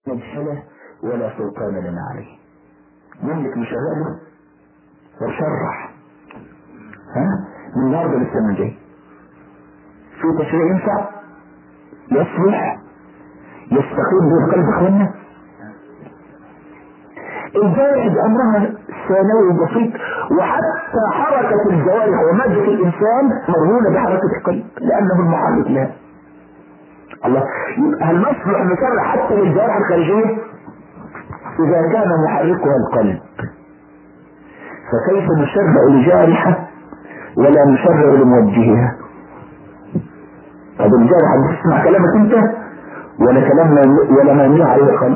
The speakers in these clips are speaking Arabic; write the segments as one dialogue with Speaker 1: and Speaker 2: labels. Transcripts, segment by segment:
Speaker 1: مدخله ولا سلطان لنا عليه. يملك مشغله وشرح من النهارده للسنه الجايه في تشريع ينفع يصلح يستقيم به قلب اخواننا. الجوارح امرها ثانوي بسيط، وحتى حركه الجوارح وماده الانسان مرهونه بحركه القلب لانه المحرك لها. الله، هل نصلح نشرع حتى للجوارح الخارجيه؟ اذا كان محركها القلب فكيف نشرع لجارحه ولا نشرع لموجهها؟ طب الجارحه بتسمع كلامك انت ولا كلام ولا ما يمنع عليه القلب؟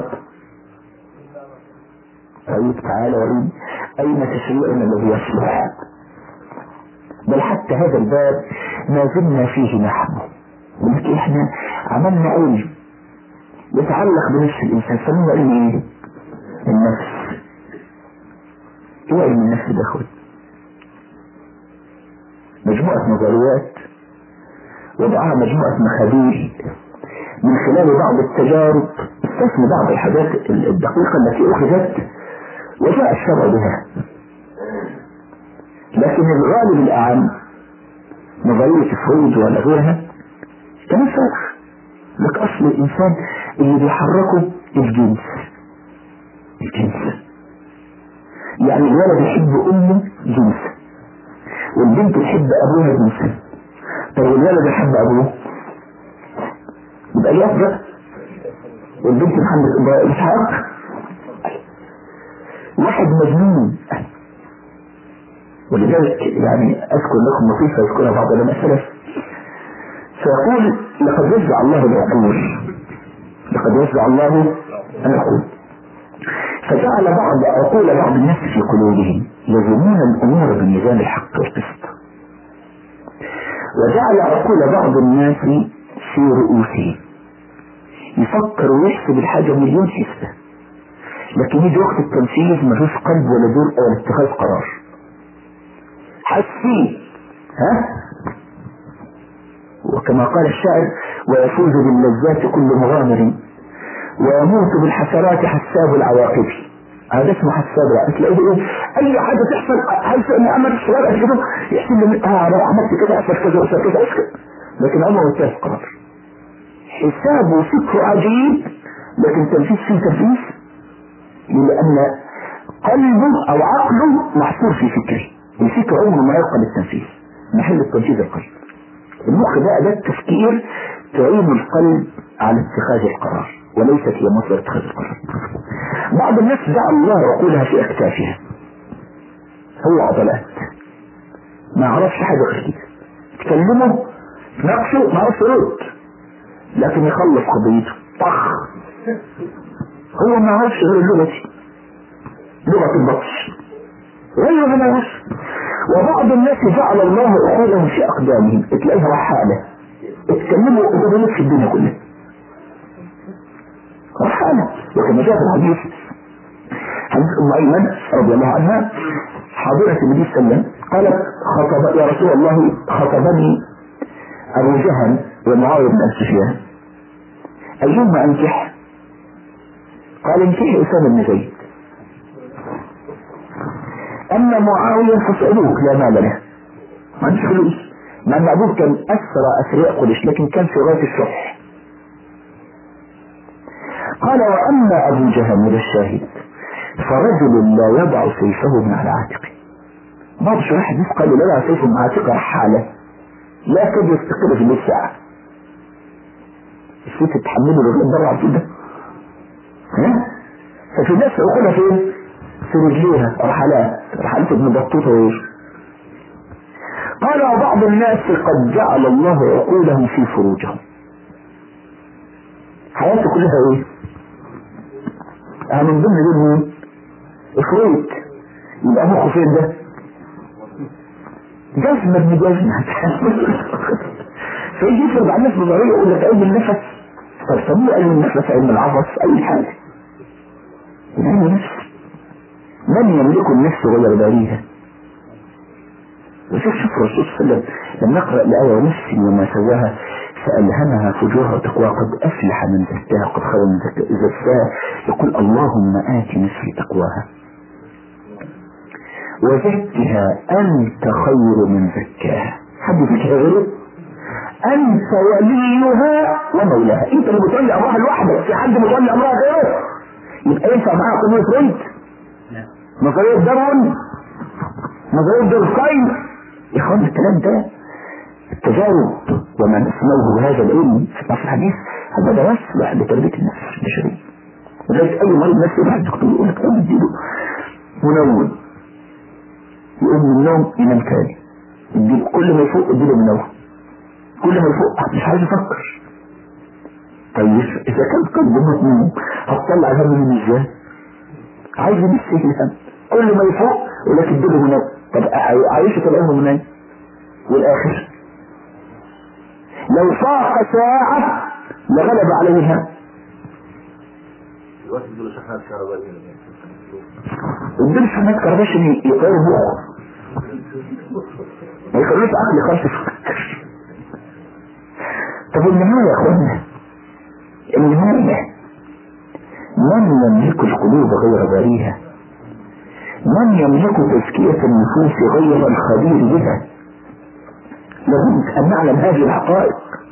Speaker 1: طيب تعالى وريني اين تشريعنا الذي يصلح؟ بل حتى هذا الباب ما زلنا فيه نحن، ولكن احنا عملنا علم يتعلق بنفس الانسان. سموه علم ايه؟ النفس. ايه علم النفس ده اخوي؟ مجموعة نظريات وضعها مجموعة مخابيل من خلال بعض التجارب، استثنى بعض الحاجات الدقيقة التي اخذت وجاء الشرع بها، لكن الغالب الاعم نظرية فرويد ولا غيرها كان فرق لك اصل الانسان اللي بيحركه الجنس. يعني الولد يحب امه جنس والبنت تحب ابوها جنس. طب الولد يحب ابوه يبقى ليه افضل، والبنت محمد اسحاق. واحد مجنون، ولذلك يعني اذكر لكم نصيحه يذكرها بعض العلماء السلف، فيقول لقد وزع الله العقول، لقد وزع الله العقول، فجعل بعض عقول بعض الناس في قلوبهم يزنون الامور بميزان الحق والقسط، وجعل عقول بعض الناس في رؤوسهم يفكر ويحسب الحاجه مليون حسبه، لكن يجي وقت التنفيذ ما فيش قلب ولا دور ولا اتخاذ قرار. حسين وكما قال الشاعر ويفوز باللذات كل مغامر ويموت بالحسرات حساب العواقب. هذا اسمه حساب العواقب. تلاقيه اي حاجه تحصل عايز ان امر الشباب كده يحسب لي لو عملت كده اثر كذا واثر كذا اسكت، لكن عمره ما اتخذ قرار. حسابه فكره عجيب لكن تنفيذ فيه تنفيذ، لان قلبه او عقله محصور في فكره، الفكر عمره ما يلقى بالتنفيذ، محل التنفيذ القلب. المخ ده أداة تفكير تعين القلب على اتخاذ القرار وليست هي مصدر اتخاذ القرار. بعض الناس جعل الله عقولها في اكتافها، هو عضلات ما عرفش حاجة غير كده، تكلمه نقشه ما عرفش يرد لكن يخلص قضيته طخ، هو ما عرفش غير اللغة، لغة البطش غير ما عرفش. وبعض الناس جعل الله عقولهم في اقدامهم، تلاقيها رحالة اتكلموا قدامهم في الدنيا كلها رحالة. وكما جاء في الحديث حديث ام ايمن رضي الله عنها حاضرة النبي صلى الله عليه وسلم قالت خطب يا رسول الله خطبني ابو جهل ومعاوية بن سفيان ايهما انكح؟ قال انكح اسامة بن زيد، اما معاوية فاسألوك لا مال له، ما عندش فلوس، مع ان ابوه كان اسرى اثرياء قريش لكن كان في غاية الشح. قال واما ابو جهل من الشاهد فرجل لا يضع سيفه من على عاتقه. بعض شرح الناس قالوا لا يضع سيفه من عاتقه رحالة لا كاد يستقر في الليل ساعة، الست تحمله لغاية بره على كده، ففي ناس عقولها فين؟ في رجليها رحلات ابن بطوطة ويش. قال بعض الناس قد جعل الله عقولهم في فروجهم، حياته كلها ايه؟ من ضمن دول افريت، يبقى مخه فين ده؟ جزمة ابن جزمة فيجي يفرض على الناس بضرية يقول لك علم النفس، طب سموه علم النفس علم العبص اي حاجة. علم النفس من يملك النفس غير باريها. وشوف الرسول صلى الله عليه وسلم لما نقرأ الآية ونفس وما سواها فألهمها فجورها وتقواها قد أفلح من زكاها قد خاب من زكاها. يقول اللهم آت نفسي تقواها وزكها أنت خير من زكاها. حد ذكرها غيره؟ أنت وليها ومولاها. أنت اللي بتولي أمرها لوحدك، في حد بتولي أمرها غيره؟ يبقى ينفع معاها قضية رنت؟ نظرية درون؟ نظرية دركاين؟ يا إخوان الكلام ده التجارب وما نسموه هذا العلم في الحديث هذا لا يصلح لتربية النفس البشرية. ولذلك أي مريض نفسي واحد دكتور يقول لك أنا اديله منوم، يقوم من النوم ينام تاني، كل ما يفوق اديله منوم، كل ما يفوق مش عايز يفكر. طيب إذا كان قلبه مطمئن هتطلع الهم من ازاي؟ عايز يمسك الهم، كل ما يفوق يقول لك اديله منوم. طب عايشه الأمر منين؟ والآخر لو فاق ساعة لغلب عليه الهم.
Speaker 2: اديله شحنات كهربائية،
Speaker 1: اديله شحنات كهربائية عشان يغير مخه، ما يخلوش عقل خالص يفكر. طب النهاية يا اخوانا، النهاية من يملك القلوب غير باريها، من يملك تزكية النفوس غير الخبير بها. لابد ان نعلم هذه الحقائق.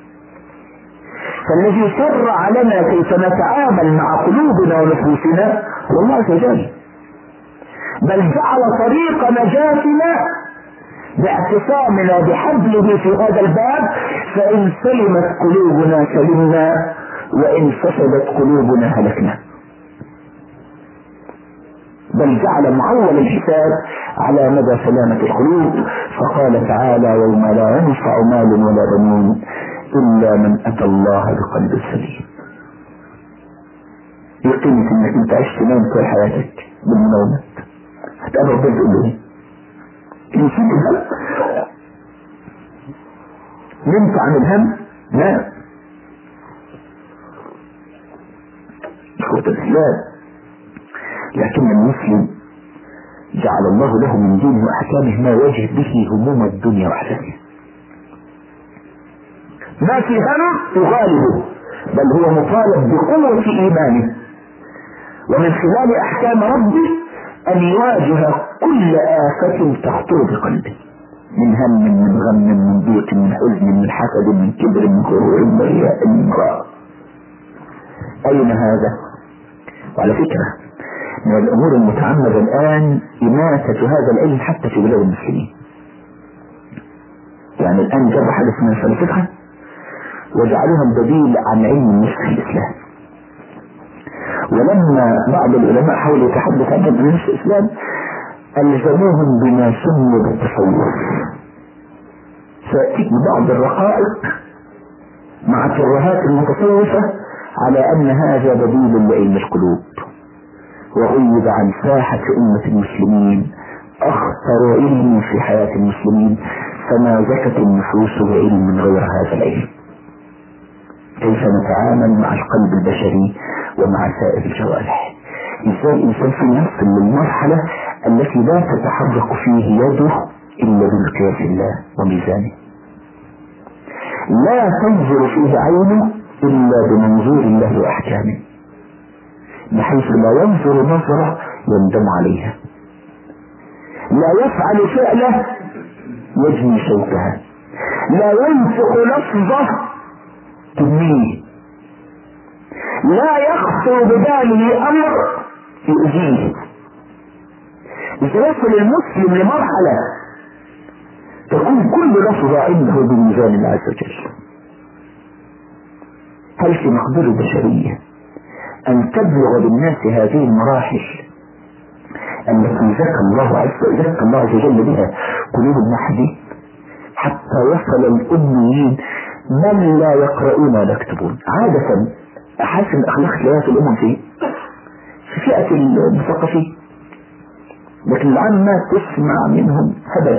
Speaker 1: فالذي شرع لنا كيف نتعامل مع قلوبنا ونفوسنا هو الله عز وجل، بل جعل طريق نجاتنا باعتصامنا بحبله في هذا الباب. فإن سلمت قلوبنا سلمنا، وإن فسدت قلوبنا هلكنا. بل جعل معول الحساب على مدى سلامة القلوب. فقال تعالى يوم لا ينفع مال ولا بنون إلا من أتى الله بقلب سليم. يقينك انك انت عشت نام طول حياتك بالمناومات، هتقابل ربنا تقول له ايه؟ نسيت الهم؟ نمت عن الهم؟ لا. إخوة الإسلام، لكن المسلم جعل الله له من دينه وأحكامه ما يواجه به هموم الدنيا وأحزانها. ما في هم يغالبه، بل هو مطالب بقوة إيمانه ومن خلال أحكام ربه أن يواجه كل آفة تخطر بقلبه، من هم، من غم، من ضيق، من حزن، من حسد، من كبر، من غرور، من رياء، من امراء. أين هذا؟ وعلى فكرة من الأمور المتعمدة الآن إماتة هذا العلم حتى في بلاد المسلمين. يعني الآن جاب حاجة اسمها فلسفة وجعلوها البديل عن علم النفس في الإسلام. ولما بعض العلماء حاولوا يتحدث عن علم النفس في الإسلام ألزموهم بما سمي بالتصوف. سيأتيك بعض الرقائق مع ترهات المتصوفة على أن هذا بديل لعلم القلوب، وغيب عن ساحة أمة المسلمين أخطر علم في حياة المسلمين، فما زكت النفوس بعلم من غير هذا العلم. كيف نتعامل مع القلب البشري ومع سائر الجوارح؟ ازاي الانسان في يصل للمرحلة التي لا تتحرك فيه يده الا بمقياس الله وميزانه، لا تنظر فيه عينه الا بمنظور الله واحكامه، بحيث لا ينظر نظرة يندم عليها، لا يفعل فعله يجني شوكها، لا ينفق لفظه تبنيه، لا يخطر بباله امر يؤذيه. إذا يصل المسلم لمرحلة تكون كل لفظة عنده بميزان الله عز وجل. هل في مقدور البشرية أن تبلغ بالناس هذه المراحل التي زكى الله عز وجل بها قلوب الموحدين، حتى وصل الأميين من لا يقرؤون ولا يكتبون؟ عادة أحاسن أخلاق ثلاثة الأمم في فئة المثقفين، لكن العامة تسمع منهم هبل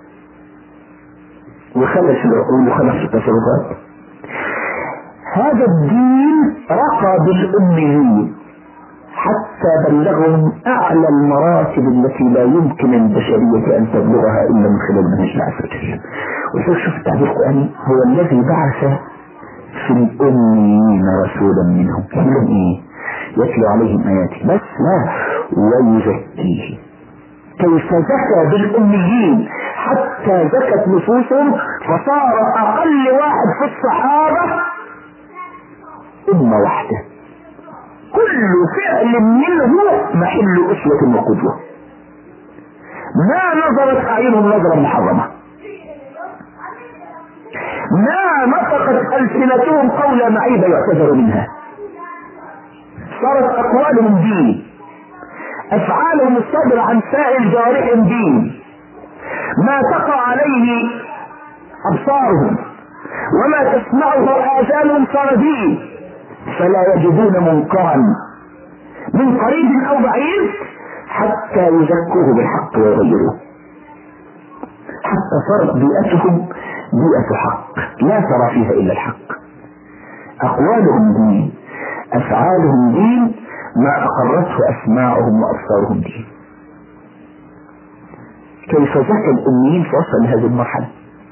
Speaker 1: وخلش العقول وخلش التصرفات. هذا الدين رقى بالأميين حتى بلغهم أعلى المراتب التي لا يمكن البشرية أن تبلغها إلا من خلال منهج الله عز وجل. وشوف التعبير القرآني: هو الذي بعث في الأميين رسولا منهم. يعملون ايه؟ يتلو عليهم آياته بس لا ويزكيهم. كيف زكى بالأميين حتى زكت نفوسهم فصار أقل واحد في الصحابة أمة واحدة كل فعل منه محل أسوة وقدوة. ما نظرت أعينهم نظرا محرمة، ما نطقت ألسنتهم قولا معيبة يعتذر منها، صارت أقوالهم دين، أفعالهم الصادرة عن سائر جوارحهم دين، ما تقع عليه أبصارهم وما تسمعه آذانهم صار دين، فلا يجدون منكرا من قريب أو بعيد حتى يزكوه بالحق ويغيروه. حتى صارت بيئتهم بيئة حق لا ترى فيها إلا الحق. أقوالهم دين، أفعالهم دين، ما أقرته أسماعهم وأبصارهم دين. كيف زكى الأميين فوصل لهذه المرحلة؟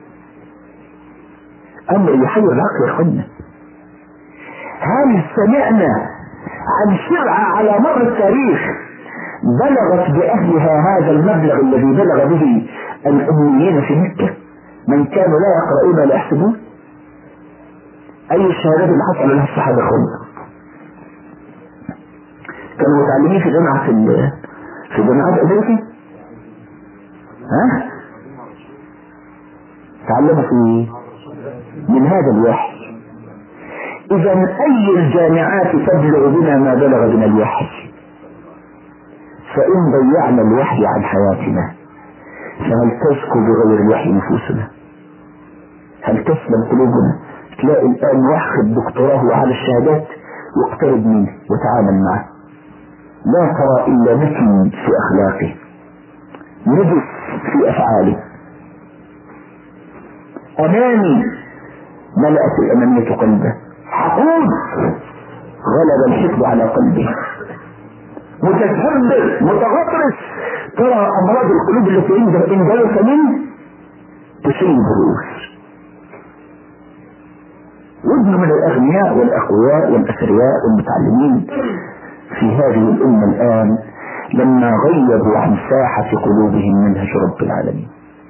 Speaker 1: أمر يحير العقل يا أخوانا. هل سمعنا عن شرعة على مر التاريخ بلغت بأهلها هذا المبلغ الذي بلغ به الأميين في مكة؟ من كانوا لا يقرؤون ولا يحسبون. أي الشهادات اللي حصل لها الصحابة خلق كانوا متعلمين في جامعات أمريكا. ها؟ تعلموا في من هذا الوحي. إذا أي الجامعات تبلغ بنا ما بلغ بنا الوحي؟ فإن ضيعنا الوحي عن حياتنا فهل تزكو بغير الوحي نفوسنا؟ هل تسلم قلوبنا؟ تلاقي الآن واخد دكتوراه وعلى الشهادات واقترب منه وتعامل معه، لا ترى إلا مثل في أخلاقه، نجس في أفعاله. أماني ملأت الأمانية قلبه، حقود غلب الحقد على قلبه، متكبر متغطرس. ترى أمراض القلوب التي إن جلس منه تشيب الرؤوس. وابن من الأغنياء والأقوياء والأثرياء والمتعلمين في هذه الأمة الآن لما غيبوا عن ساحة قلوبهم منهج رب العالمين.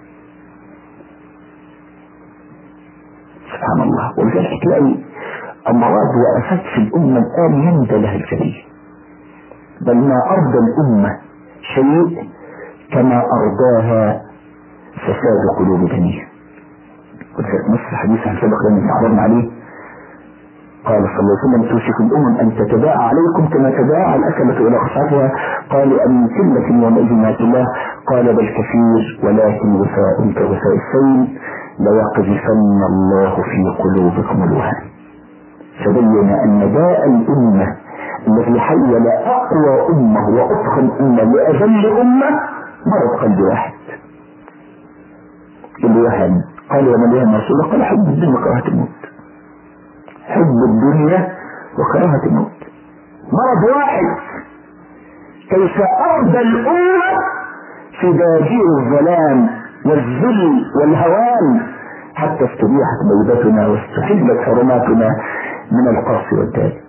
Speaker 1: سبحان الله. ولذلك تلاقي أمراض وآفات في الأمة الآن يندى لها الكثير، بل ما أرضى الأمة شيء كما أرضاها فساد قلوب بنيها. وذلك نص الحديث عن سبق لما تعرضنا عليه قال صلى الله عليه وسلم: توشك الأمم أن تتباعى عليكم كما تباعى الأكلة إلى قصعتها. قالوا أن كلة يومئذ ما الله؟ قال بل كثير ولكن غثاء كغثاء السيل ليقذفن الله في قلوبكم الوهن. فبين أن داء الأمة الذي حول أقوى أمة وأضخم أمة لأذل أمة مرض قلب واحد، الوهن. قال وما الوهن يا رسول الله؟ قال حب الدنيا وكراهة الموت. حب الدنيا وكراهة الموت مرض واحد. كيف أرضى الأمة في داجير الظلام والذل والهوان حتى استبيحت بيضتنا واستحلت حرماتنا من القاصي والتالي.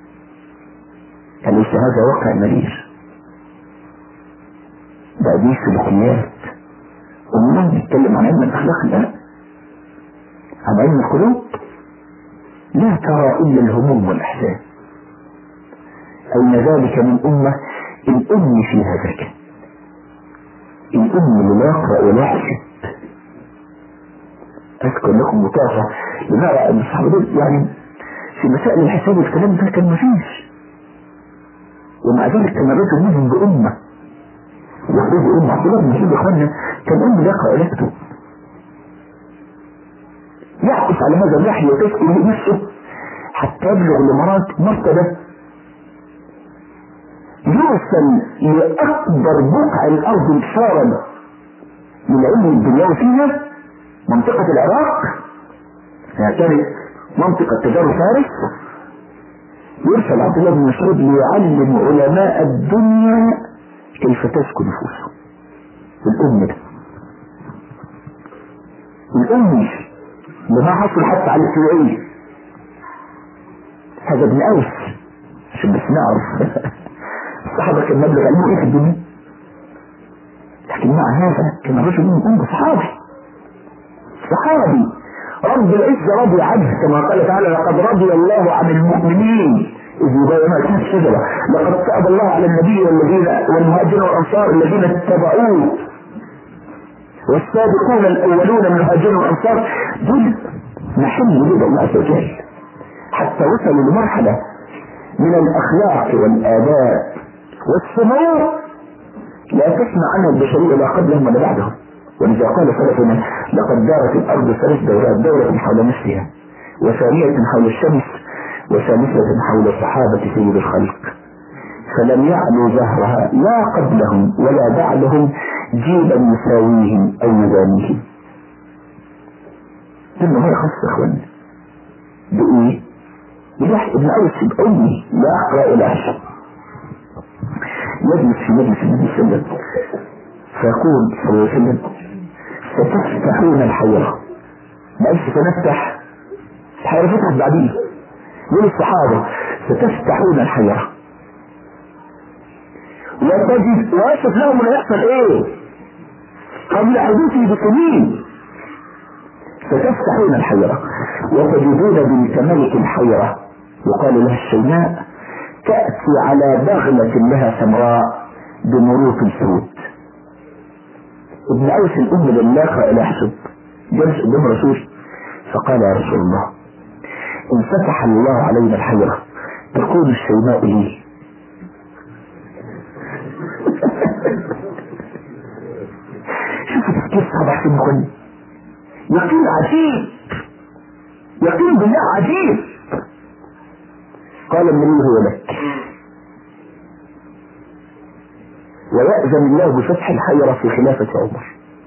Speaker 1: أليس هذا واقع مرير؟ ده دي سلوكيات. ومن نتكلم عن علم الأخلاق الآن، عن علم القلوب، لا ترى إلا الهموم والأحزان. أين ذلك من أمة الأم فيها ذكاء، الأم اللي لا يقرأ ولا يحسب. أذكر لكم مطافة لنرى أن الصحابة دول يعني في مسائل الحساب والكلام ده كان مفيش، ومع ذلك كان الرجل منهم بأمة وخذ أمة. عبد الله بن مسعود إخواننا كان أم لا يقرأ ولا يكتب، يعكس على هذا الوحي وتسكن نفسه حتى يبلغ مرتبة يوصل لأكبر بقع الأرض انتشارا من علم الدنيا فيها منطقة العراق، كانت منطقة تجار فارس. يرسل عبد الله بن مسعود ليعلم علماء الدنيا كيف تسكن نفوسهم. الأم ده الأم لما حصل حتى على السوائية هذا ابن أوس عشان بس نعرف الصحابة كان مبلغ علمه ايه في الدنيا، لكن مع هذا كان رجل من أمه صحابي رب العزة رضي عنه كما قال تعالى لقد رضي الله عن المؤمنين إذ يبايعونك تحت الشجرة لقد تاب الله على النبي والمهاجرين والأنصار الذين اتبعوه والسابقون الأولون من المهاجرين والأنصار دول محل رضا الله عز وجل حتى وصلوا لمرحلة من الأخلاق والآداب والسمو لا تسمع عنها البشرية لا قبلهم ولا بعدهم. ولذا قال سلفنا لقد دارت الأرض 3 دورات، دورة حول نفسها وثانية حول الشمس وثالثة حول صحابة سيد الخلق فلم يعلوا ظهرها لا قبلهم ولا بعدهم جيلا يساويهم أو يدانيهم. ثم ما يخص إخواننا بإيه؟ بلحق ابن أوس بأمي لا أقرأ إلى عشر يجلس في مجلس النبي صلى الله عليه وسلم فيقول صلى الله عليه وسلم ستفتحون الحيرة. ما قالش سنفتح الحيرة فتحت بعدين يقول الصحابة ستفتحون الحيرة وتجد وأشف لهم اللي يحصل ايه قبل حدوثه بسنين. ستفتحون الحيرة وتجدون بنت ملك الحيرة يقال لها الشيماء تأتي على بغلة لها سمراء بمروق سود. ابن أوس الأم لله إلى حسب جلس قدام رسول فقال يا رسول الله إن فتح الله علينا الحيرة تكون الشيماء لي. شوفوا تفكير صباح في المخن يقين عجيب يقين بالله عجيب. قال النبي هو لك ويأذن الله بفتح الحيرة في خلافة عمر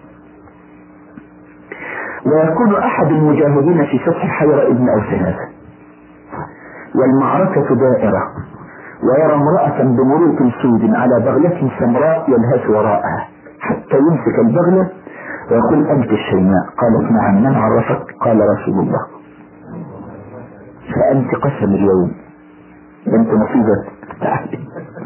Speaker 1: ويكون أحد المجاهدين في فتح الحيرة ابن أوس هذا والمعركة دائرة ويرى امرأة بمروق سود على بغلة سمراء يلهث وراءها حتى يمسك البغلة ويقول أنت الشيماء. قالت نعم من عرفك؟ قال رسول الله. فأنت قسم اليوم أنت نصيبة تعالي.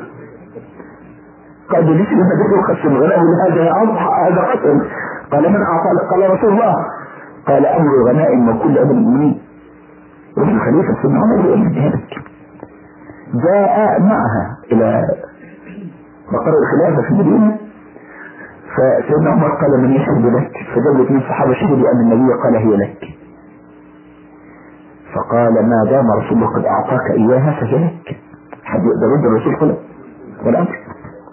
Speaker 1: قال ليش لما تقول قسم غنائه هذا هذا قسم؟ قال من أعطى لك؟ قال رسول الله. قال أمر غنائم وكل أمر المؤمنين. وفي خليفة سنة عمر يقول لك جاء معها إلى مقر الخلافة في المدينة فسيدنا عمر قال من يشهد لك؟ فجاب 2 صحابة شهدوا أن النبي قال هي لك. فقال ما دام رسول الله قد أعطاك إياها فهي لك. حد يقدر يرد الرسول قال والأمر.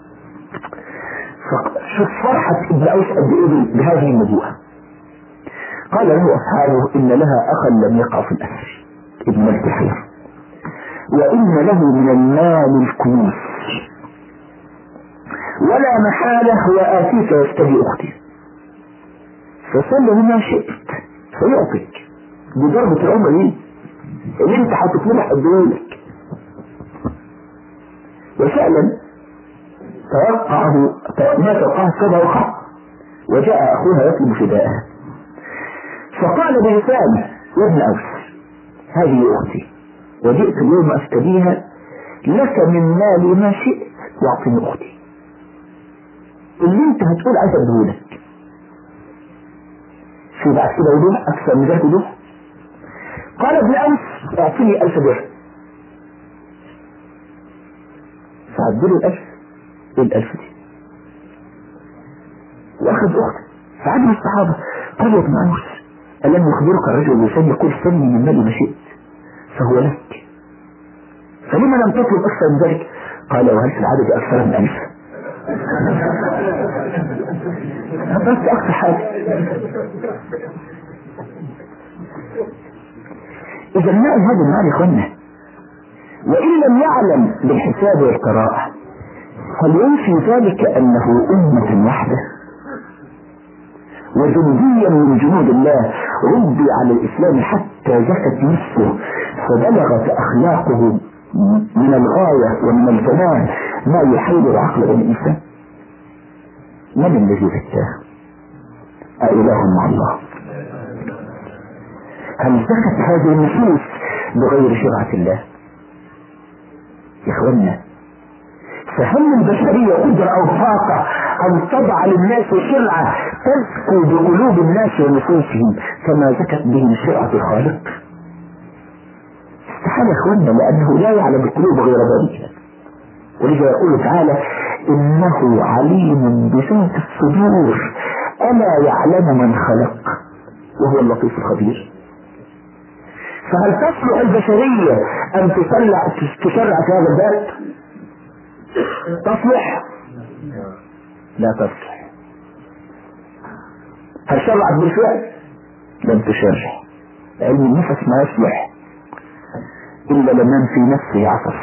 Speaker 1: فشوف فرحة ابن أوس قد إيه بهذه النبوءة. قال له أصحابه إن لها أخا لم يقع في الأسر ابن ملك الحيرة وإن له من المال الكنوز ولا محالة وآتيك يستدي أختي فسل ما شئت فيعطيك بضربة العمر دي اللي انت هتطلبها أدولك. وفعلا ما توقعه كذا وقع وجاء أخوها يطلب فداءها فقال بلسانه يا ابن أوس هذه أختي وجئت اليوم أفتديها لك من مالي ما شئت واعطني أختي اللي انت هتقول عايز ادهولك. في بعد كده وضوح اكثر من ذلك وضوح. قال ابن أوس اعطني 1000 درهم فعدلوا 1000 وال1000 دي واخذ اخته فعدل الصحابة قال يا ابن أوس ألم يخبرك الرجل اللسان يقول سلني من مالي ما شئت فهو لك فلما لم تطلب اكثر من ذلك؟ قال وهل في العدد اكثر من 1000؟ بس اكثر حاجة. اذا نعلم هذا المال يا اخوانا وان لم يعلم بالحساب والقراءة فلينفي ذلك انه امة واحدة وجنديا من جنود الله ربي على الاسلام حتى زكت نفسه فبلغت اخلاقه من الغاية ومن الجمال ما يحيل العقل بالإنسان. من الذي زكاه؟ أإله مع الله؟ هل زكت هذه النفوس بغير شرعة الله؟ يا اخوانا، فهل البشرية قدرة او طاقة ان تضع للناس شرعة تزكو بقلوب الناس ونفوسهم كما زكت بهم شرعة الخالق؟ استحالة يا اخوانا، لانه لا يعلم القلوب غير ذلك. ولذا يقول تعالى انه عليم بذات الصدور الا يعلم من خلق وهو اللطيف الخبير. فهل تصلح البشرية ان تشرع في هذا الباب؟ تصلح؟ لا تصلح. هل شرعت بالفعل؟ لم تشرع. علم النفس ما يصلح الا لمن في نفسه عطف،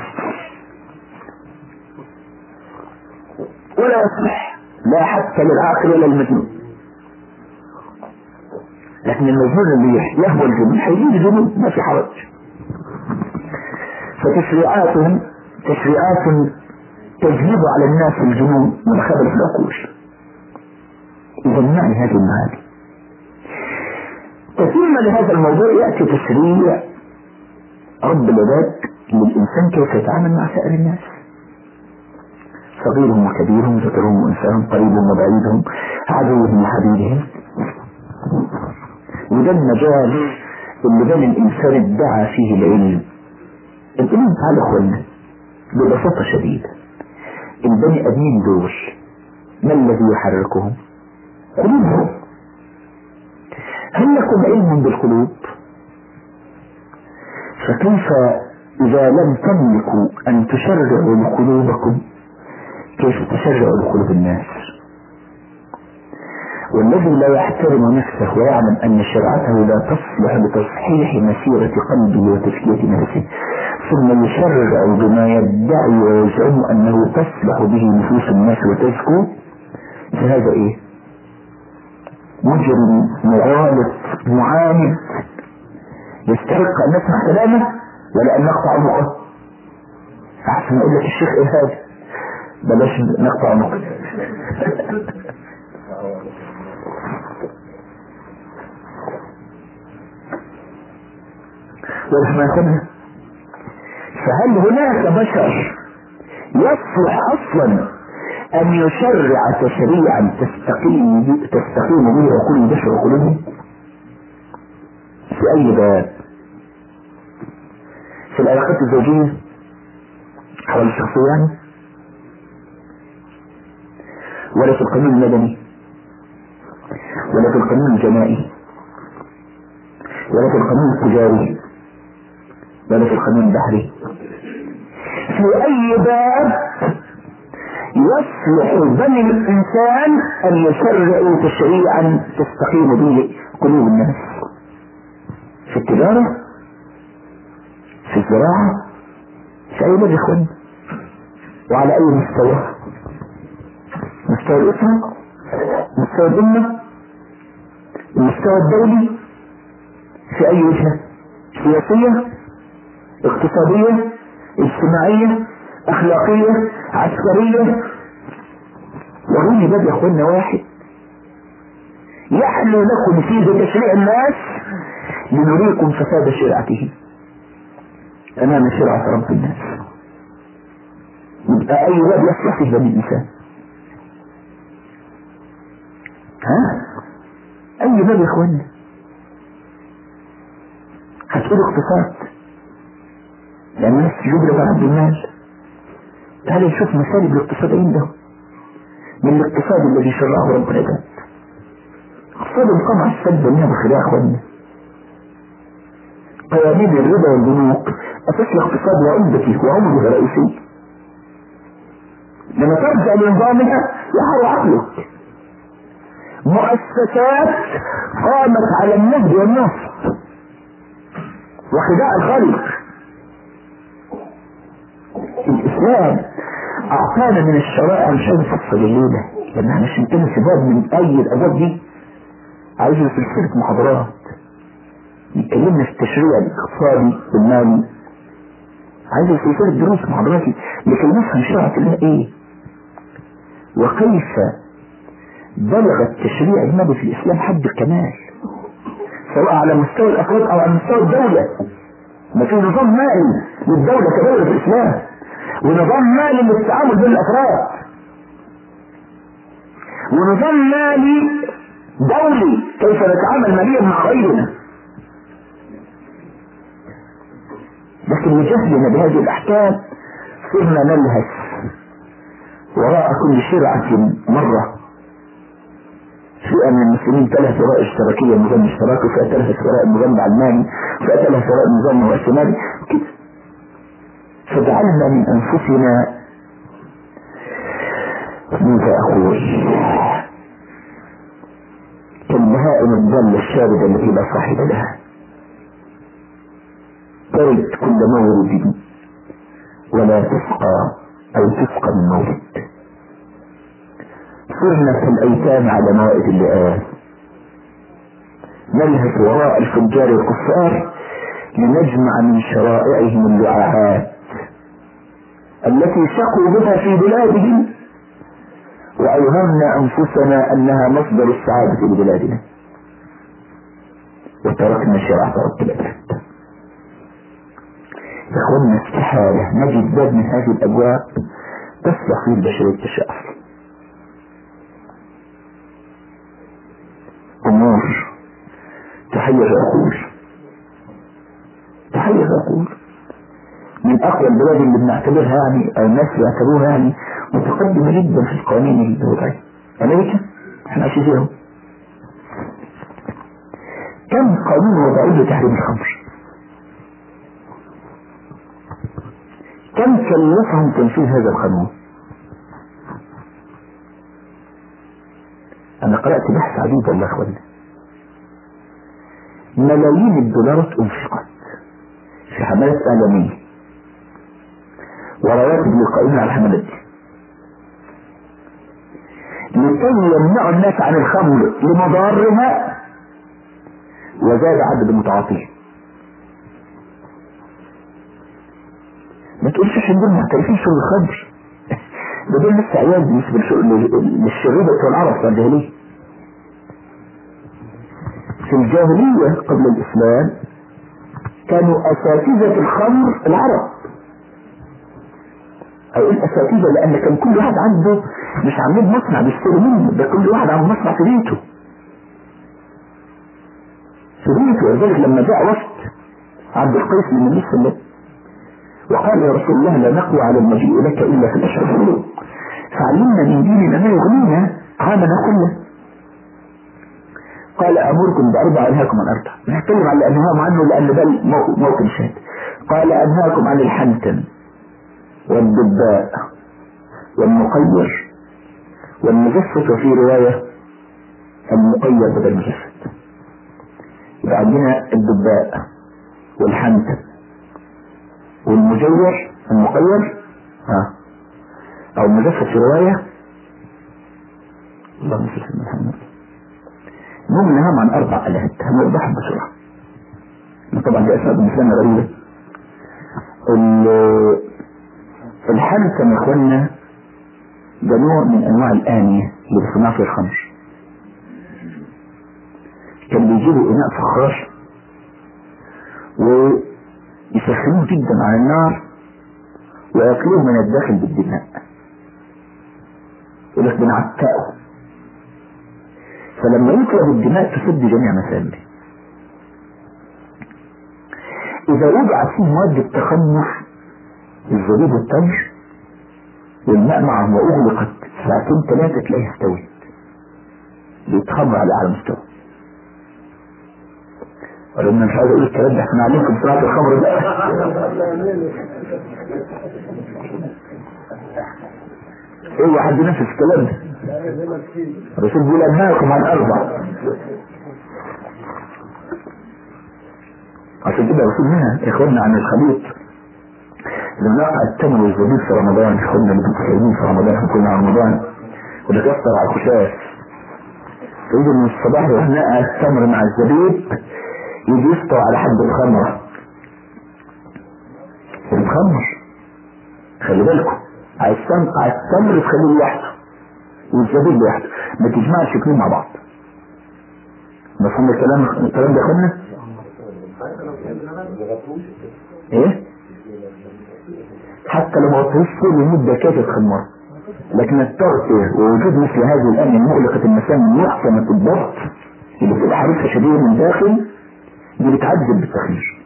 Speaker 1: ولا يصلح لا حتى للعاقل ولا المجنون. لكن المجنون اللي يهوى الجنون هيجيب جنون ما في حرج. فتشريعات تجلب على الناس الجنون والخبل في العقول. اذا نعني هذه المعاني. تتم لهذا الموضوع يأتي تشريع رب العباد للإنسان كيف يتعامل مع سائر الناس، صغيرهم وكبيرهم، ذكرهم وانثاهم، قريبهم وبعيدهم، عدوهم وحبيبهم. وده المجال اللي بين الإنسان ادعى فيه العلم. العلم تعالى اخوانا ببساطة شديدة، البني ادمين دول ما الذي يحركهم؟ قلوبهم. هل لكم علم بالقلوب؟ فكيف اذا لم تملكوا ان تشرعوا لقلوبكم كيف تشرعوا لقلوب الناس؟ والذي لا يحترم نفسه ويعلم ان شرعته لا تصلح لتصحيح مسيرة قلبه وتزكية نفسه ثم يشرع بما يدعي ويزعم انه تصلح به نفوس الناس وتزكو، فهذا ايه؟ مجرم مغالط معاند يستحق ان نسمع كلامه ولا ان نقطع عنقه. احسن اقول لك الشيخ ايه هذا، بلاش نقطع عنقه. وإحنا سمع. فهل هناك بشر يصلح اصلا ان يشرع تشريعا تستقيم به عقول البشر وقلوبهم؟ في اي باب؟ في العلاقات الزوجية حول الشخصية ولا في القانون المدني ولا في القانون الجنائي ولا في القانون التجاري ولا في القانون البحري؟ في اي باب يصلح بني الانسان ان يشرعوا تشريعا تستقيم به قلوب الناس؟ في التجارة، في الزراعة، في اي باب يا اخوان؟ وعلى اي مستوى؟ مستوى الاسرة، مستوى الامة، المستوى الدولي، في اي وجهة؟ سياسية، اقتصادية، اجتماعية، اخلاقية، عسكرية. وروني باب يا اخوانا واحد يحلو لكم فيه تشريع الناس لنريكم فساد شرعته امام شرعة رب الناس. يبقى اي باب يصلح فيه بني الانسان؟ اي باب يا اخوانا؟ هتقول اقتصاد لان الناس تجبر على عبد المال. تعالوا نشوف مسالب الاقتصاد عنده من الاقتصاد الذي شرعه رب العباد. اقتصاد القمع السد والنهب والخداع يا اخوانا. قوانين الربا والبنوك اساس الاقتصاد وعمدته وعمده الرئيسي. لما ترجع لنظامها يحر عقلك. مؤسسات قامت على النهب والنصب وخداع الخلق. الاسلام اعطانا من الشرائع مش هنفصل الليله لان احنا مش هنتكلم في باب من اي الابواب دي. عايزين سلسله محاضرات يتكلمنا في التشريع الاقتصادي والمالي. عايزين سلسله دروس محاضراتي لكي نفهم شرعة الله ايه وكيف بلغ التشريع المالي في الاسلام حد الكمال سواء على مستوى الافراد او على مستوى الدولة. ما في نظام مالي للدولة كدولة في الاسلام ونظام مالي للتعامل بين الافراد، ونظام مالي دولي كيف نتعامل ماليا مع غيرنا. لكن لجهلنا بهذه الاحكام صرنا نلهث وراء كل شرعة مرة. فئة من المسلمين تلهث وراء اشتراكية نظام اشتراكي، وفئة تلهث وراء النظام العلماني، وفئة تلهث وراء النظام الرأسمالي كده. فجعلنا من انفسنا ماذا اقول كالبهائم الضالة الشاردة التي لا صاحب لها، ترد كل مورد ولا تسقى او تسقى من مورد. صرنا كالايتام على موائد اللئام، نلهث وراء الفجار الكفار لنجمع من شرائعهم اللعاعات التي شقوا بها في بلادهم، وأوهمنا أنفسنا أنها مصدر السعادة لبلادنا، وتركنا شرعة رب العباد. إخواننا استحالة نجد باب من هذه الأبواب تفتح فيه البشرية التشاؤم. أمور تحير عقول من أقوى البلاد اللي بنعتبرها يعني أو الناس بيعتبروها يعني متقدمة جدا في القوانين الوضعية، أمريكا احنا عايشين فيهم. كم قانون وضعي لتحريم الخمر؟ كم كلفهم تنفيذ هذا القانون؟ أنا قرأت بحث عديد والله أخوانا، ملايين الدولارات أنفقت في حملات إعلامية ورواتب للقائمين على الحملات دي لكي يمنعوا الناس عن الخمر لمضارها، وزاد عدد المتعاطين. ما تقولش احنا دول معترفين شرب الخمر، ده دول لسه عيال بالنسبه للشريبه والعرب بتاع الجاهليه. في الجاهليه قبل الاسلام كانوا اساتذه الخمر العرب، او الاساتذه لان كان كل واحد عنده مش عاملين مصنع بيشتري منه، ده كل واحد عنده مصنع في بيته ولذلك لما جاء وفد عبد القيس بن النبي صلى الله عليه وسلم وقال يا رسول الله لا نقوى على المجيء لك الا في الاشهر الحرم، فعلمنا من ديننا ما يغنينا عامنا كله. قال امركم باربع انهاكم عن اربع، نتكلم على انهاهم عنه لان ده موطن شاهد. قال انهاكم عن الحنتم والدباء والمقير والمجفف، وفي رواية المقير بدل المجفف. يبقى عندنا الدباء والحنتم والمجير المقير او المجفف في رواية. اللهم صل على محمد. المهم نهم عن 4 آلات هنوضحهم بسرعة. طبعا دي اسماء بالنسبة لنا غريبة. الحنتم يا اخوانا ده نوع من انواع الآنية اللي بيصنعوا فيها الخمر. كان بيجيبوا اناء فخار ويسخنوه جدا على النار وياكلوه من الداخل بالدماء، يقول لك بنعتقه، فلما يطلب الدماء تسد جميع مسامه. اذا وضعت فيه مواد التخمر الزبيب والتمر والماء معهم واغلقت 2-3 ساعات تلاقيها استوت، بيتخمر على اعلى مستوى. ولما مش عايز اقول الكلام ده احنا عليكم صناعة الخمر ده. ايه حد نفس الكلام ده؟ الرسول بيقول انهاكم عن 4. عشان كده الرسول منها اخوانا عن الخليط لما نقع التمر والزبيب في رمضان. اخوانا اللي بنتكلمين في رمضان احنا كنا على رمضان ونكسر على الخشاف، تريد من الصباح يروح نقع التمر مع الزبيب يجي يفطر على حد الخمر. الخمر خلي بالكم عايز تنقع التمر تخليه لوحده والزبيب لوحده، ما تجمعش الاثنين مع بعض. مفهوم الكلام ده يا اخوانا؟ ايه؟ حتى لو ما وصلش كل المدة كافية تخمر. لكن التغطية ووجود مثل هذه الآن المغلقة المسام محكمة الضغط اللي بتبقى حريصة شديدة من داخل دي بتعذب بالتخمير.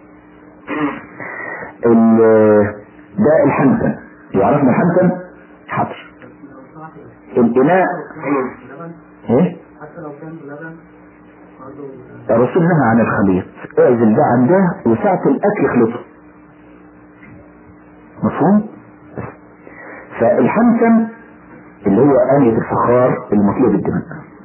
Speaker 1: ده الحنتم. يعرفنا الحنتم حطر الإناء ايه
Speaker 2: حتى لو كان بلبن
Speaker 1: الرسول نهى عن الخليط، اعزل ده عن ده وساعة الأكل خلطه. مفهوم؟ فالحنتم اللي هو آنية الفخار المطلوب الدماء.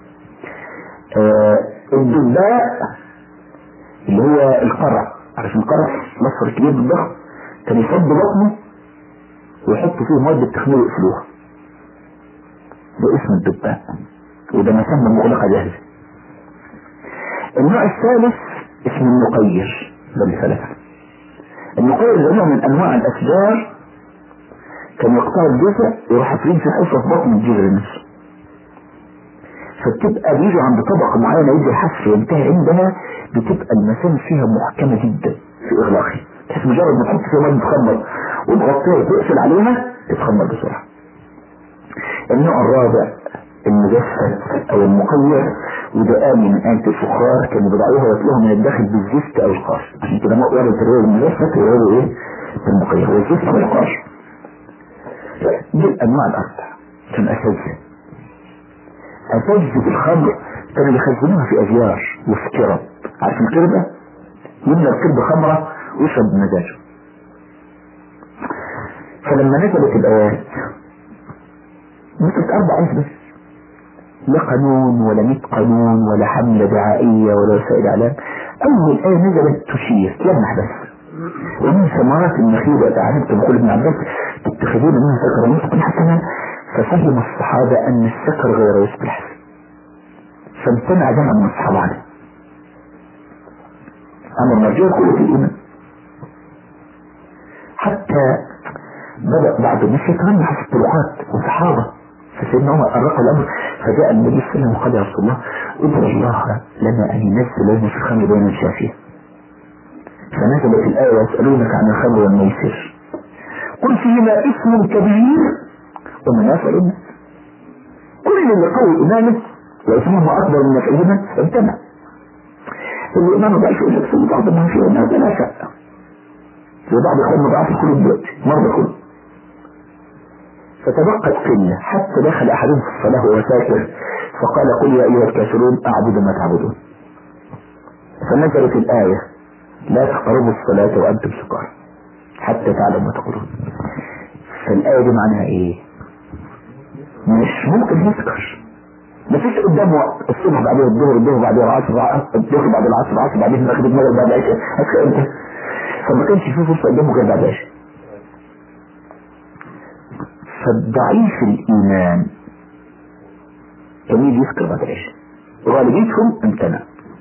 Speaker 1: الدباء اللي هو القرع، عارف القرع مصر الكبير بالضخم، كان يفض بطنه ويحط فيه مواد التخمير ويقفلوها، ده اسم الدباء، وده مسمى مغلقة جاهزة. النوع الثالث اسمه النقير، ده اللي ثلاثة. النقير ده نوع من انواع الاشجار، كان يقطع الجزء يروح حفرين في حفرة في بطن الجذر نفسه، فبتبقى بيجوا عند طبقة معينة يدي الحفر ينتهي عندها، بتبقى المسام فيها محكمة جدا في اغلاقها، تحس مجرد ما تحط فيها مادة تخمر وتغطيها وتقفل عليها تتخمر بسرعة. النوع الرابع المجفف او المقير، وده آلي من آلة الفخار، كانوا بيضعوها ويطلوها من الداخل بالزفت او القاش، عشان كده ما ورد الرواية المجفف ويقولوا ايه المقير والزفت او القاش. دي الانواع الاربع كان اساتذة الخمر كانوا بيخزنوها في ازيار وفي كرب، عارف الكربة؟ يملى الكرب خمرة ويشرب بمزاجه. فلما نزلت الايات نزلت 4 بس، لا قانون ولا 100 قانون ولا حملة دعائية ولا وسائل اعلام. اول آية نزلت تشير تلمح بس، ومن ثمرات النخيل وتعلمتم قول ابن عباس تتخذون منها سكرا رزقا حسنا، ففهم الصحابة ان السكر غير رزق الحسن، فامتنع جمع من الصحابة عنه. امر مرجوع كله في الايمان. حتى بدأ بعض الناس يترنح في الطرقات وصحابة، فسيدنا عمر أرق الأمر، فجاء النبي صلى الله عليه وسلم وقال يا رسول الله ادعو الله لنا أن ينزل لنا في الخمر بين شافيه. فنزلت الآية يسألونك عن الخمر والميسر قل فيهما اسم كبير ومنافع للناس. كل اللي قوي إيمانه واسمهما أكبر من نفعهما امتنع. الإمام بقى يقول لك في بعض ما فيه الناس لا شأ، وبعض الخمر ضعف القلوب دلوقتي مرضى قلوب. فتبقت قلة حتى دخل أحدهم في الصلاة وهو ساكر فقال قل يا أيها الكافرون أعبد ما تعبدون. فنزلت الآية لا تقربوا الصلاة وأنتم سكارى حتى تعلموا ما تقولون. فالآية دي معناها إيه؟ مش ممكن يسكر، مفيش قدامه الصبح بعدين الظهر بعدين العصر، الظهر بعد العصر بعدين المغرب بعد العشاء، هتلاقي انت. فما كانش فيه فرصة قدامه غير بعد العشاء. فالضعيف الإيمان كان يسكر بعد العشاء، غالبيتهم امتنع.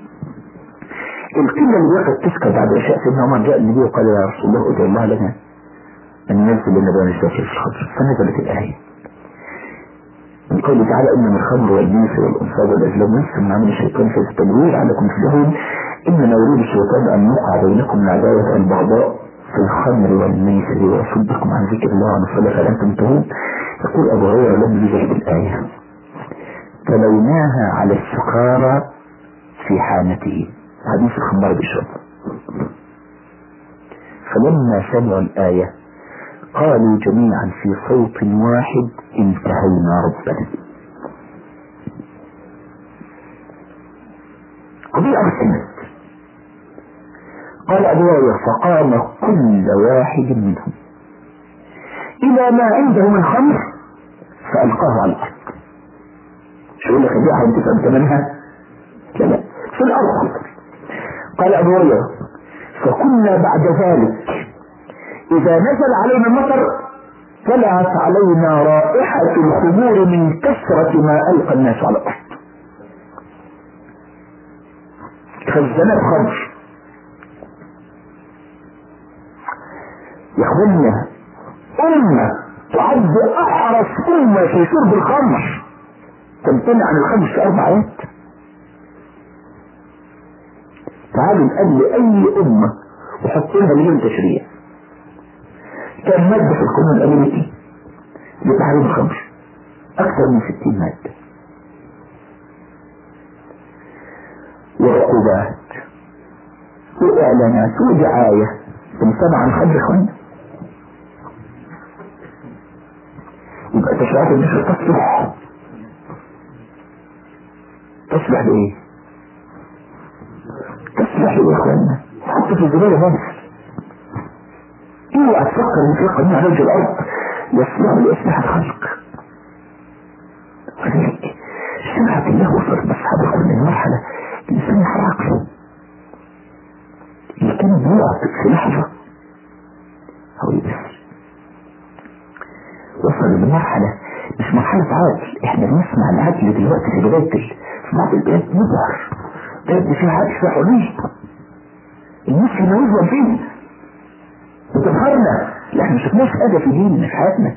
Speaker 1: القلة اللي وقت تسكر بعد العشاء سيدنا عمر جاء النبي وقال يا رسول الله ادعو الله لنا أن ننزل لنا بين الساكر في الخمر. فنزلت الآية من قوله تعالى إنما الخمر والميسر والأنصاب والأزلام رجس من عمل الشيطان فاستمروا عليكم تفلحون إنما يريد الشيطان أن يوقع بينكم العداوة والبغضاء في الخمر والميسر ويصدكم عن ذكر الله وعن الصلاة فلا تنتهون. يقول أبو هريرة لم يجد الآية تلوناها على السكارى في حانته، حديث الخمار بشرب. فلما سمعوا الآية قالوا جميعا في صوت واحد انتهينا ربنا. قضية أرسلت. قال أبو هريرة فقام كل واحد منهم إلى ما عنده من خمر فألقاه على الأرض. شو يقول لك أبيعها وتفهم ثمنها؟ لا في الأرض. قال أبو هريرة فكنا بعد ذلك إذا نزل علينا المطر طلعت علينا رائحة الخمور من كثرة ما ألقى الناس على الأرض. خزنات خمر يا اخوانا، أمة تعد أحرص أمة في شرب الخمر تمتنع عن الخمر في 4 آيات. تعالوا نقل أي أمة وحط لها مليون تشريع، كان مادة في القانون الامريكي لتحريم الخمر اكثر من 60 مادة وعقوبات واعلانات ودعاية تمتنع عن الخمر يا اخوانا. يبقى تشريعات النشر تصلح بايه؟ تصلح ايه يا اخوانا؟ حط في الزبالة بس. اوعى تفكر ان في قانون على وجه الارض يصلح لاصلاح الخلق. ولذلك شرعة الله وصلت باصحاب كل مرحلة الانسان يحرك له اللي كان بيقع في لحظة هو يبس. وصل لمرحلة مش مرحلة عدل. احنا بنسمع العدل دلوقتي في بداية في بعض البلاد مظهر بلد فيها عدل فيها حرية المسلم يظلم فيه وتظهرنا. لا احنا مشفناش حاجة في ديننا في حياتنا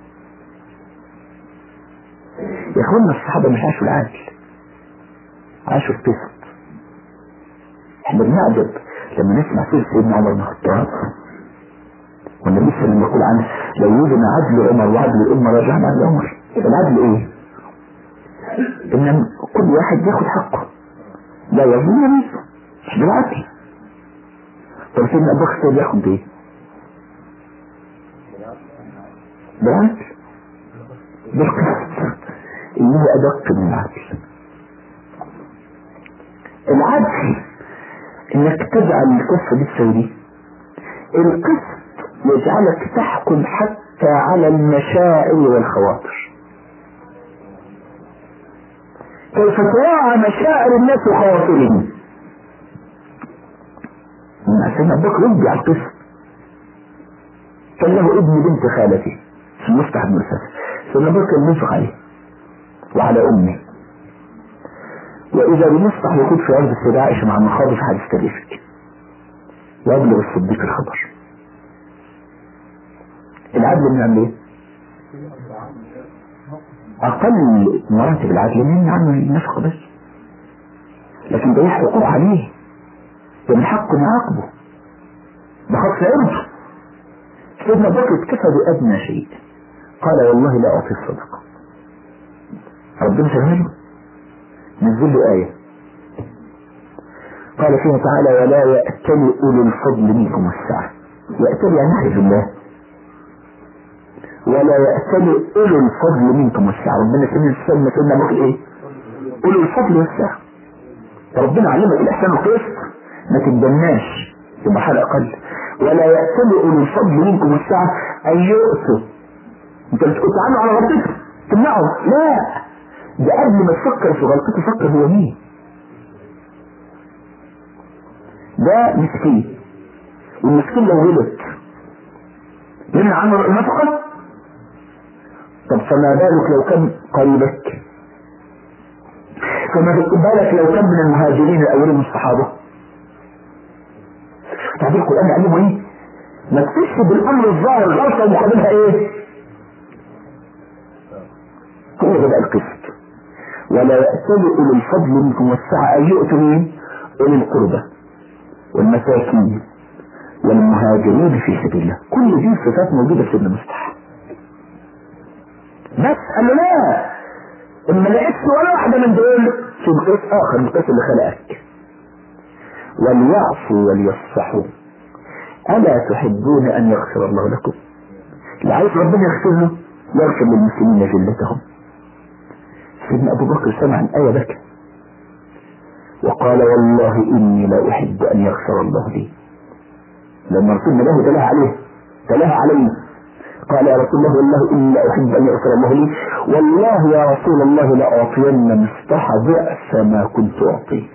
Speaker 1: يا اخوانا. الصحابة مش عاشوا العدل عاشوا القسط. احنا بنعجب لما نسمع سيرة سيدنا عمر بن الخطاب والنبي صلى الله عليه وسلم يقول عنه لو يوجد عدل عمر وعدل الأمة رجعنا عن عمر. العدل ايه؟ ان كل واحد ياخد حقه لا يظلم نفسه مش بالعدل. طب سيدنا ابو بكر بياخد ايه؟ بالعدل بالقسط اللي هو ادق من العدل. العدل انك تجعل الكفة دي تساوي. القسط يجعلك تحكم حتى على المشاعر والخواطر. كيف تراعى مشاعر الناس وخواطرهم. سيدنا ابو بكر ربي على القسط. كان له ابن بنت خالته اسمه مفتح بن الفتح. سيدنا ابو بكر بينفق عليه وعلى امه. واذا بمفتح يقود في ارض السيدة عائشة مع مخاض في حديث تاريخي ويبلغ الصديق الخبر. العدل من ايه؟ اقل مراتب العدل من عنه النفقه بس، لكن ده حقوق عليه ومن حقه نعاقبه بخطف عرضه. سيدنا بكر اتكفى بادنى شيء قال والله لا اعطي الصدقه. ربنا سهله نزل له ايه قال فيها تعالى ولا يأتل اولو الفضل منكم والسعه. يأتل يعني نحرف الله. ولا يأتل اولو الفضل منكم والسعه. ربنا سمى سيدنا بكر ايه؟ اولو الفضل والسعه. ربنا علمك الاحسان والقسط ما تتبناش في مرحله اقل. ولا يأتل اولو الفضل منكم والسعه ان يؤتوا. انت بتقول عنه على غلطته تمنعه. لا ده قبل ما تفكر في غلطته فكر هو مين. ده مسكين والمسكين لو غلط يمنع عنه النفقه. طب فما بالك لو كان قريبك؟ فما بالك لو كان من المهاجرين الاولين من الصحابه؟ تعبير القرآن يعلمه ايه؟ ما تكتشف بالامر الظاهر غلطه ومقابلها ايه؟ هو ده بقى القسط. ولا يأتل اولو الفضل منكم والسعه ان يؤتوا مين؟ اولي القربى والمساكين والمهاجرين في سبيل الله. كل دي صفات موجوده في ابن مفتح. بس قال له لا اما لقيتش ولا واحده من دول في مقياس اخر، المقياس اللي خلقك. وليعفوا وليصفحوا الا تحبون ان يغفر الله لكم. اللي عايز ربنا يغفر له يغفر للمسلمين جلتهم. سيدنا ابو بكر سمع الايه بكى وقال والله اني لا احب ان يغفر الله لي. لما رسولنا له تلاها عليه قال يا رسول الله والله اني لا احب ان يغفر الله لي. والله يا رسول الله لاعطين مفتاح ضعف ما كنت اعطيه.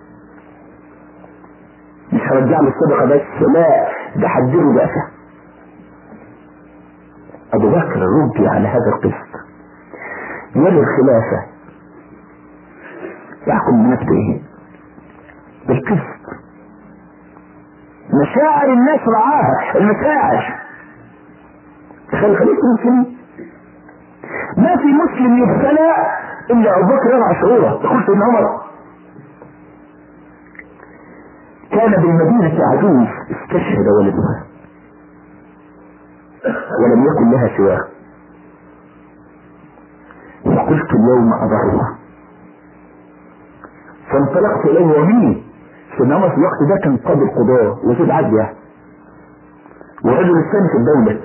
Speaker 1: مش هرجع له الصدقه بس، لا ده حدده ضعفه. ابو بكر ربي على هذا القسط. يلي الخلافه يحكم بنفسه ايه؟ بالقسط. مشاعر الناس رعاها المشاعر. تخيل خليفه المسلمين ما في مسلم يبتلى الا ابو بكر يرعى شعوره. يقول سيدنا عمر كان بالمدينة عجوز استشهد ولدها ولم يكن لها سواه. فقلت اليوم أضرها، فانطلقت إليه ومين سيدنا في الوقت ده كان قاضي القضاء وزيد عدية ورجل الثاني في الدولة.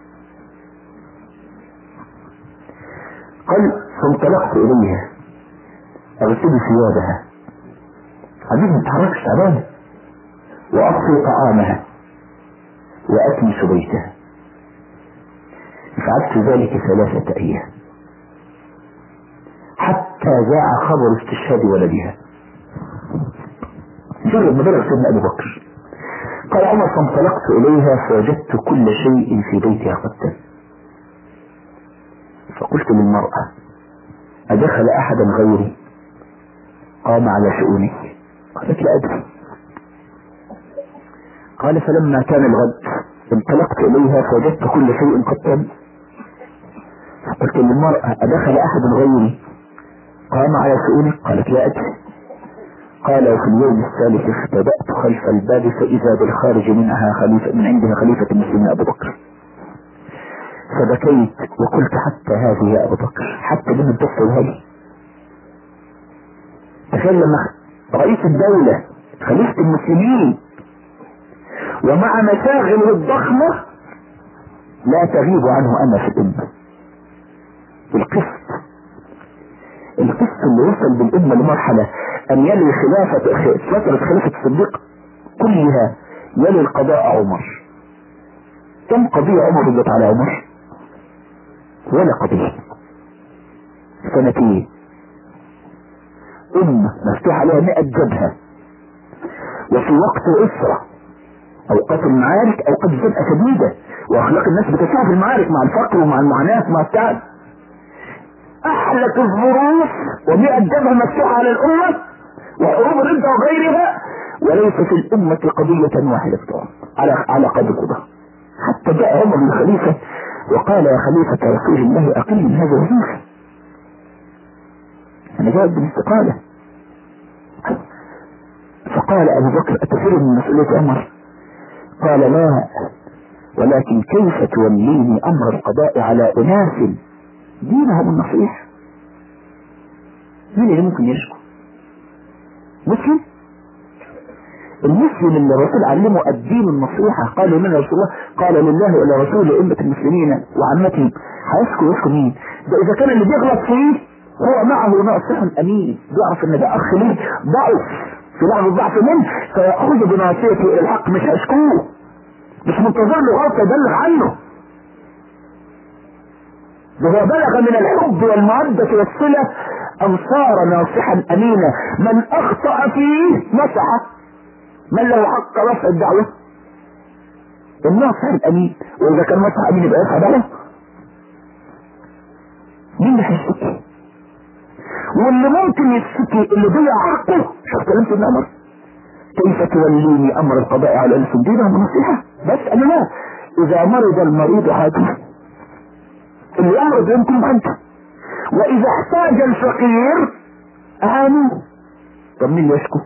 Speaker 1: قال فانطلقت إليها أغسل ثيابها، حبيبي ما تتحركش تعبانة، وأطفي طعامها وأكنس بيتها. فعلت ذلك 3 أيام حتى ذاع خبر استشهاد ولدها. جرب مبلغ سيدنا أبو بكر. قال عمر فانطلقت إليها فوجدت كل شيء في بيتها قد تم. فقلت للمرأة أدخل أحدا غيري قام على شؤونك؟ قالت لا أدري. قال فلما كان الغد انطلقت إليها فوجدت كل شيء قد تم. فقلت للمرأة أدخل أحد غيري قام على شؤونك؟ قالت لا أدري. قال وفي اليوم الثالث اختبأت خلف الباب فإذا بالخارج منها خليفة من عندها خليفة المسلمين أبو بكر. فبكيت وقلت حتى هذه يا أبو بكر، حتى لما تفصل هذه. تخيل لما رئيس الدولة خليفة المسلمين ومع مشاغله الضخمة لا تغيب عنه أنا في الأمة. القسط اللي وصل بالأمة لمرحلة أن يلي فترة خلافة الصديق كلها يلي القضاء عمر. كم قضية عمر ردت على عمر؟ ولا قضية. 2 أمة مفتوح عليها 100 جبهة، وفي وقت أسرة أوقات المعارك أوقات جبهة شديدة، وأخلاق الناس بتسوء في المعارك مع الفقر ومع المعاناة ومع التعب. أحلت الظروف و100 جبهة مفتوحة على الأمة وحروب الردة وغيرها، وليس في الأمة قضية واحدة على قدر القضاء. حتى جاء عمر الخليفة وقال يا خليفة رسول الله أقل من هذا الوظيفة، أنا جاءت بالاستقالة. فقال أبو بكر أتفر من مسؤولية عمر؟ قال لا، ولكن كيف توليني أمر القضاء على أناس دينهم النصيحة؟ مين اللي ممكن يشكو؟ مسلم؟ المسلم اللي الرسول علمه الدين النصيحة قال من رسول الله؟ قال لله ولا رسول لأمة المسلمين وعامتهم. هيشكو مين؟ ده إذا كان اللي بيغلط فيه هو معه ناصح أمين بيعرف إن ده أخ ليه ضعف في لحظة ضعف منه فيأخذ بناصيته إلى الحق، مش هيشكوه، مش منتظر له غلطة يبلغ عنه. ده هو بلغ من الحب والمودة والصلة أن صار ناصحا أمينا. من أخطأ فيه نصحه، من له حق رفع الدعوة الناصح الأمين. وإذا كان ناصح أمين يبقى يسعد عليه. مين اللي هيشتكي؟ واللي ممكن يشتكي اللي ضيع حقه. شوف كلمة ابن عمر كيف توليني أمر القضاء على أنس دينهم النصيحة؟ بس أنا لا، إذا مرض المريض حاجه اللي يمرض يمكن أنت، وإذا احتاج الفقير أعانوه. طب مين يشكو؟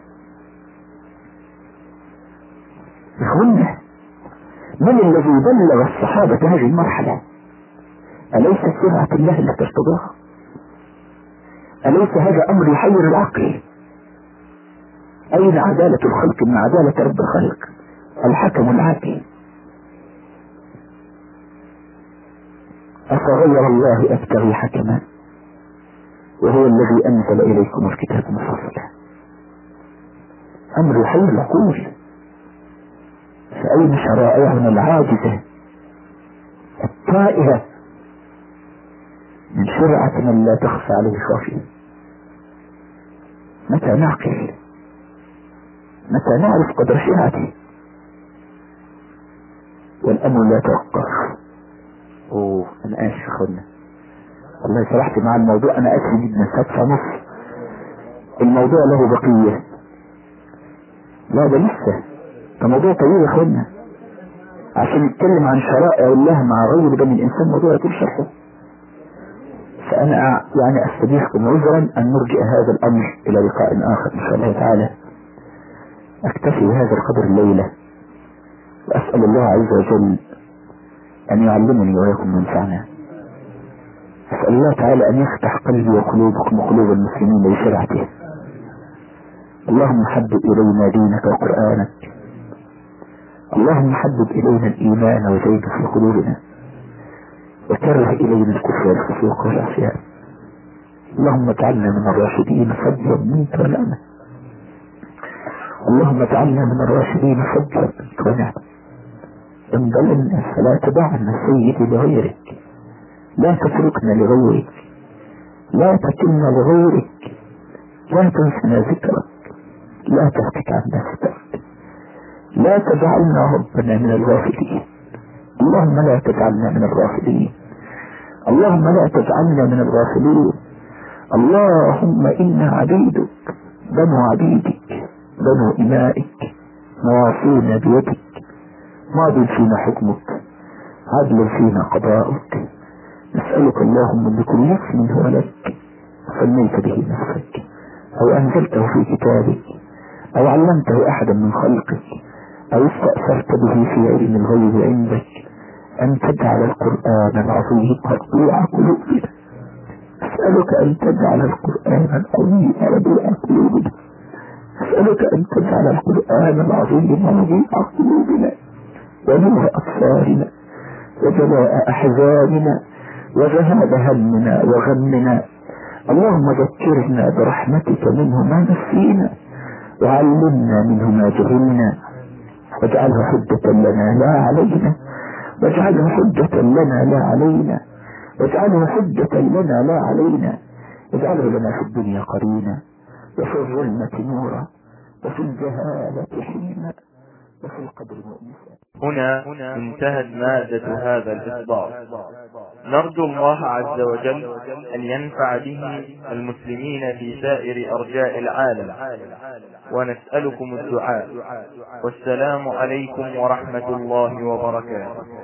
Speaker 1: إخوانا من الذي بلغ الصحابة هذه المرحلة؟ أليس سرعة الله التي ارتضاها؟ أليس هذا أمر يحير العقل؟ أين عدالة الخلق من عدالة رب الخلق الحكم العادل؟ أفغير الله أبتغي حكما وهو الذي أنزل إليكم الكتاب مفصلا. أمر يحير العقول. فأين شرائعنا العاجزة التائهة من شرعة من لا تخفى عليه خافية؟ متى نعقل؟ متى نعرف قدر شرعته؟ والأمر لا توقف. أنا آسف أخونا والله سرحت مع الموضوع، أنا آسف جدا. 7:30 الموضوع له بقية. لا ده لسه، ده موضوع طويل يا أخونا عشان نتكلم عن شرائع الله مع غير ده من الإنسان موضوع يطول شرحه. فأنا يعني أستبيحكم عذرا أن نرجع هذا الأمر إلى لقاء آخر إن شاء الله تعالى. أكتفي بهذا القدر الليلة، وأسأل الله عز وجل أن يعلمني وإياكم وينفعنا. أسأل الله تعالى أن يفتح قلبي وقلوبكم وقلوب المسلمين لشرعته. اللهم حبب إلينا دينك وقرآنك. اللهم حبب إلينا الإيمان وزيد في قلوبنا، وكره إلينا الكفر والفسوق والعصيان. اللهم اجعلنا من الراشدين فضلا منك ونعمة. اللهم اجعلنا من الراشدين فضلا منك ونعمة. إن ضللنا فلا تدعنا سيدي لغيرك، لا تتركنا لغيرك، لا تكلنا لغيرك، لا تنسنا ذكرك، لا تفتك عنا سترك، لا تجعلنا ربنا من الغافلين. اللهم لا تجعلنا من الغافلين، اللهم لا تجعلنا من الغافلين. اللهم إنا عبيدك بنو عبيدك بنو إمائك، نواصينا بيدك، ماض فينا حكمك، عدل فينا قضاؤك. نسألك اللهم بكل اسم هو لك سميت به نفسك أو أنزلته في كتابك أو علمته أحدا من خلقك أو استأثرت به في علم الغيب عندك أن تجعل القرآن العظيم ربيع قلوبنا. أسألك أن تجعل القرآن العظيم ربيع قلوبنا. أسألك أن تجعل القرآن العظيم ربيع قلوبنا ونور أبصارنا وجلاء أحزاننا وذهاب همنا وغمنا. اللهم ذكرنا برحمتك منه ما نسينا، وعلمنا منه ما جهلنا، واجعله حجة لنا لا علينا، واجعله حجة لنا لا علينا، واجعله حجة لنا لا علينا. واجعله لنا في الدنيا قرينا، وفي الظلمة نورا، وفي الجهالة حينا، وفي القبر مؤنسا.
Speaker 2: هنا انتهت مادة هذا الإصدار. نرجو الله عز وجل أن ينفع به المسلمين في سائر أرجاء العالم، ونسألكم الدعاء. والسلام عليكم ورحمة الله وبركاته.